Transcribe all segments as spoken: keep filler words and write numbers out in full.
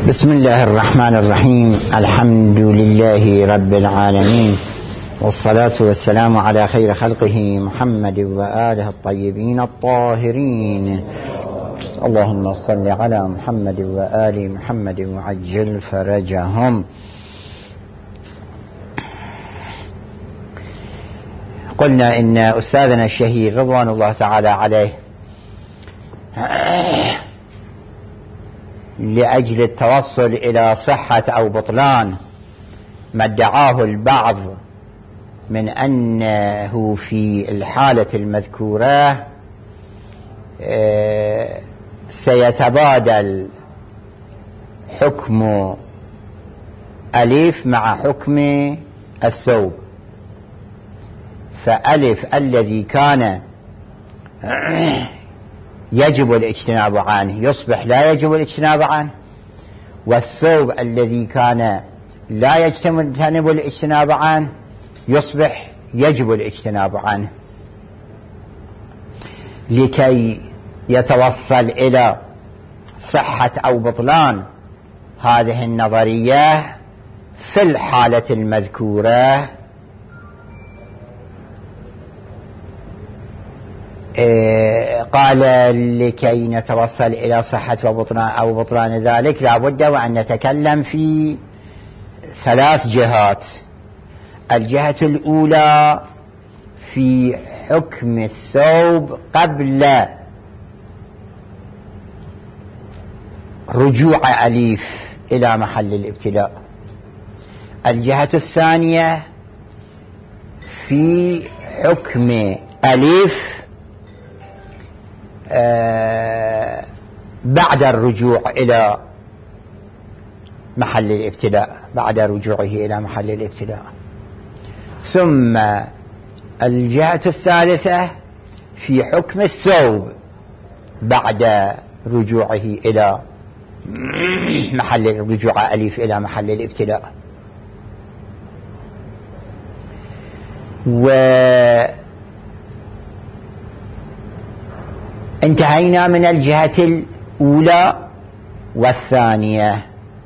بسم الله الرحمن الرحيم. الحمد لله رب العالمين، والصلاة والسلام على خير خلقه محمد وآله الطيبين الطاهرين. اللهم صل على محمد وآل محمد وعجل فرجهم. قلنا إن أستاذنا الشهير رضوان الله تعالى عليه لأجل التوصل إلى صحة أو بطلان ما ادعاه البعض من أنه في الحالة المذكورة سيتبادل حكم ألف مع حكم الثوب، فألف الذي كان يجب الاجتناب عنه يصبح لا يجب الاجتناب عنه، والثوب الذي كان لا يجتنب الاجتناب عنه يصبح يجب الاجتناب عنه، لكي يتوصل إلى صحة أو بطلان هذه النظرية في الحالة المذكورة. قال لكي نتوصل إلى صحة وبطلان أو بطلان ذلك لابد وأن نتكلم في ثلاث جهات. الجهة الأولى في حكم الثوب قبل رجوع أليف إلى محل الابتلاء. الجهة الثانية في حكم أليف آه بعد الرجوع إلى محل الابتلاء بعد رجوعه إلى محل الابتلاء. ثم الجهة الثالثة في حكم الثوب بعد رجوعه إلى محل الرجوع أليف إلى محل الابتلاء. و انتهينا من الجهة الأولى والثانية.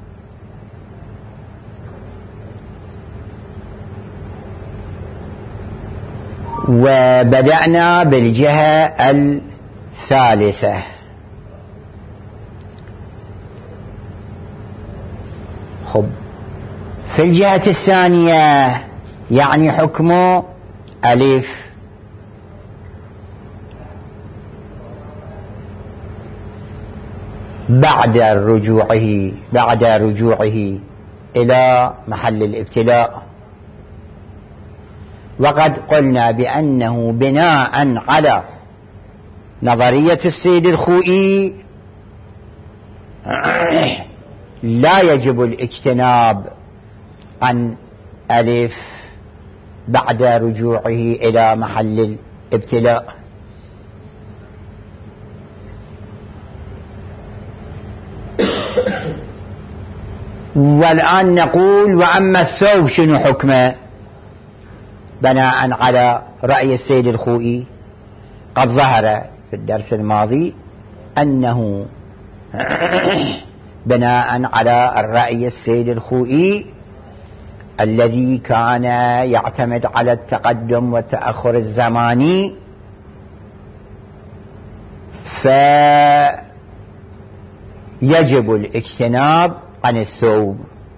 وبدأنا بالجهة الثالثة. خب في الجهة الثانية يعني حكم ألف بعد رجوعه بعد رجوعه إلى محل الابتلاء. وقد قلنا بأنه بناء على نظرية السيد الخوئي لا يجب الاجتناب عن ألف بعد رجوعه إلى محل الابتلاء. والآن نقول وأما الثوب شنو حكمه؟ بناء على رأي السيد الخوئي قد ظهر في الدرس الماضي أنه بناء على الرأي السيد الخوئي الذي كان يعتمد على التقدم والتأخر الزماني، فيجب الاجتناب عن الثوب.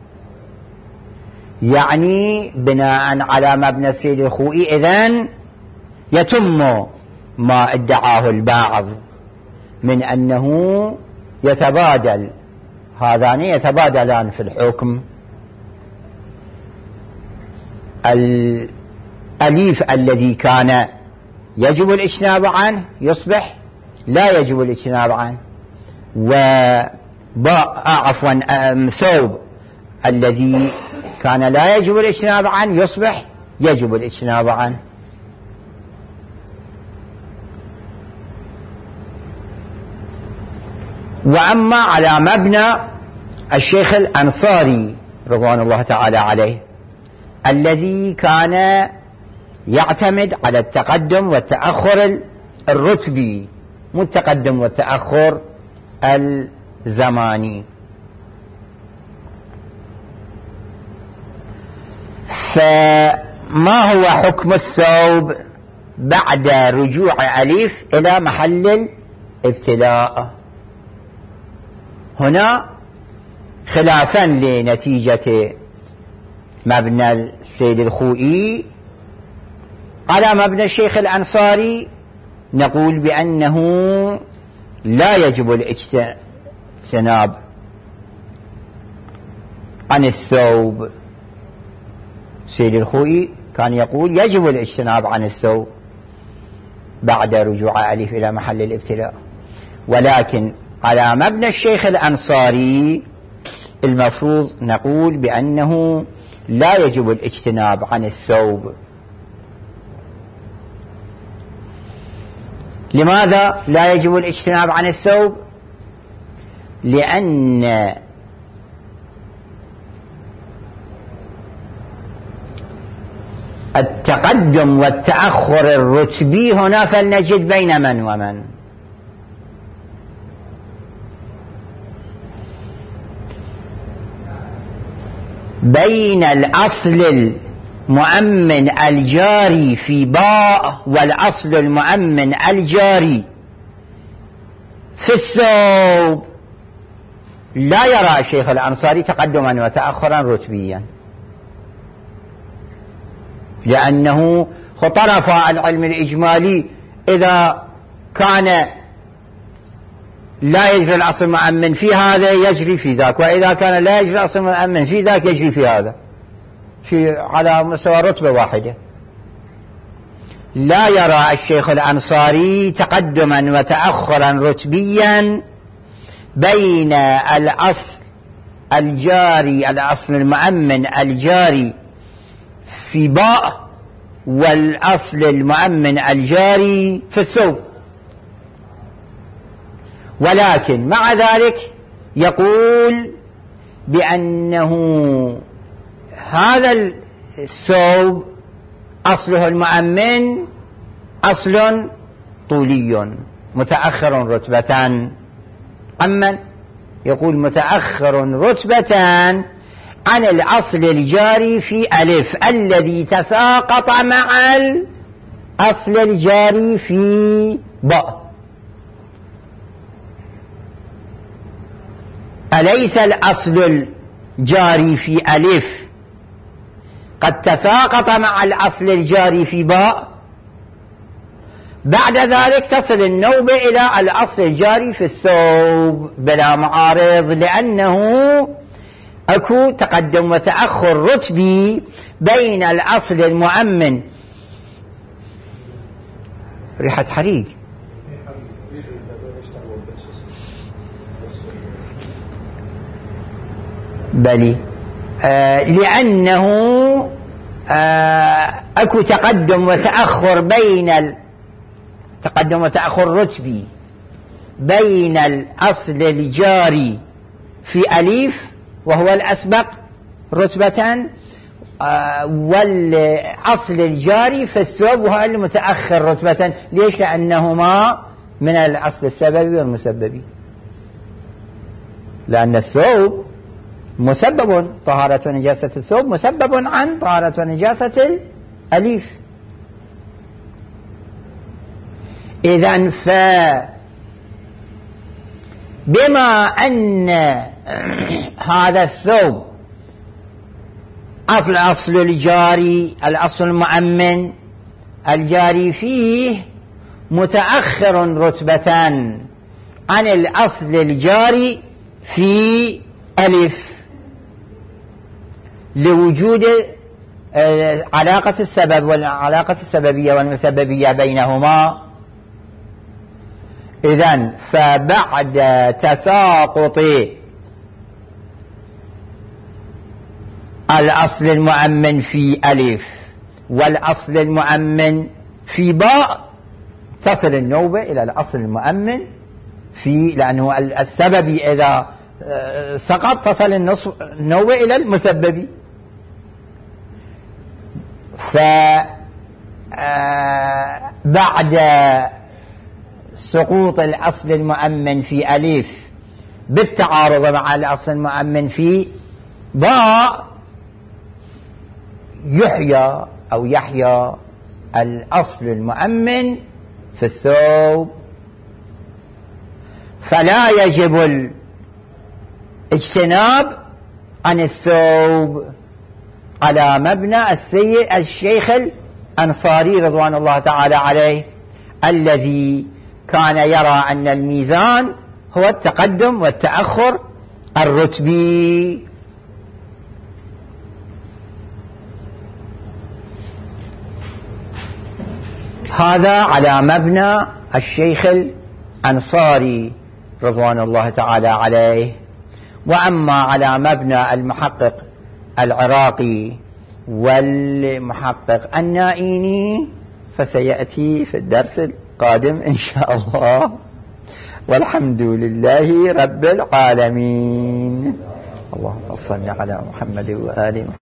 يعني بناء على مبنى السيد الخوئي إذن يتم ما ادعاه البعض من أنه يتبادل هذان يتبادلان في الحكم. الأليف الذي كان يجب الاجتناب عنه يصبح لا يجب الاجتناب عنه، وباء عفوا ثوب الذي كان لا يجب الاجتناب عنه يصبح يجب الاجتناب عنه. وأما على مبنى الشيخ الأنصاري رضوان الله تعالى عليه الذي كان يعتمد على التقدم والتأخر الرتبي مو التقدم والتأخر الزماني، فما هو حكم الثوب بعد رجوع ألف إلى محل الابتلاء؟ هنا خلافا لنتيجة مبنى السيد الخوئي على مبنى الشيخ الأنصاري نقول بأنه لا يجب الاجتناب عن الثوب. السيد الخوئي كان يقول يجب الاجتناب عن الثوب بعد رجوع ألف إلى محل الابتلاء، ولكن على مبنى الشيخ الأنصاري المفروض نقول بأنه لا يجب الاجتناب عن الثوب. لماذا لا يجب الاجتناب عن الثوب؟ لأن التقدم والتأخر الرتبي هنا فلنجد بين من ومن. بين الأصل المؤمن الجاري في باء والأصل المؤمن الجاري في الثوب لا يرى الشيخ الأنصاري تقدما وتأخرا رتبيا، لأنه طرف العلم الإجمالي إذا كان لا يجري الأصل المؤمن في هذا يجري في ذاك، وإذا كان لا يجري الأصل المؤمن في ذاك يجري في هذا، في على مستوى رتبة واحدة. لا يرى الشيخ الأنصاري تقدما وتأخرا رتبيا بين الأصل الجاري الأصل المؤمن الجاري في باء والأصل المؤمن الجاري في الثوب، ولكن مع ذلك يقول بأنه هذا الثوب أصله المؤمن أصل طولي متأخر رتبة. أما يقول متأخر رتبة عن الأصل الجاري في ألف الذي تساقط مع الأصل الجاري في باء. أليس الأصل الجاري في ألف قد تساقط مع الأصل الجاري في باء؟ بعد ذلك تصل النوبة إلى الأصل الجاري في الثوب بلا معارض، لأنه أكو تقدم وتأخر رتبي بين الأصل المؤمن. ريحة حريق. بلي آه لأنه آه أكو تقدم وتأخر بين تقدم وتأخر رتبي بين الأصل الجاري في أليف وهو الأسبق رتبة آه والأصل الجاري في الثوب وهو المتأخر رتبة. ليش؟ لأنهما من الأصل السببي والمسببي، لأن الثوب مسبب طهارة ونجاسة الثوب مسبب عن طهارة ونجاسة الأليف. إذن فبما أن هذا الثوب أصل أصل الجاري الأصل المؤمن الجاري فيه متأخر رتبة عن الأصل الجاري في ألف لوجود علاقة السبب والعلاقة السببية والمسببية بينهما. إذن فبعد تساقط الأصل المؤمن في ألف والأصل المؤمن في باء تصل النوبة إلى الأصل المؤمن في، لأنه السبب إذا سقط تصل النوبة إلى المسبب. فبعد سقوط الأصل المؤمن في ألف بالتعارض مع الأصل المؤمن في باء يحيى أو يحيى الأصل المؤمن في الثوب، فلا يجب الاجتناب عن الثوب على مبنى السيد الشيخ الأنصاري رضوان الله تعالى عليه، الذي كان يرى أن الميزان هو التقدم والتأخر الرتبي. هذا على مبنى الشيخ الأنصاري رضوان الله تعالى عليه. وأما على مبنى المحقق العراقي والمحقق النائيني فسيأتي في الدرس القادم إن شاء الله، والحمد لله رب العالمين. اللهم صل على محمد وآله.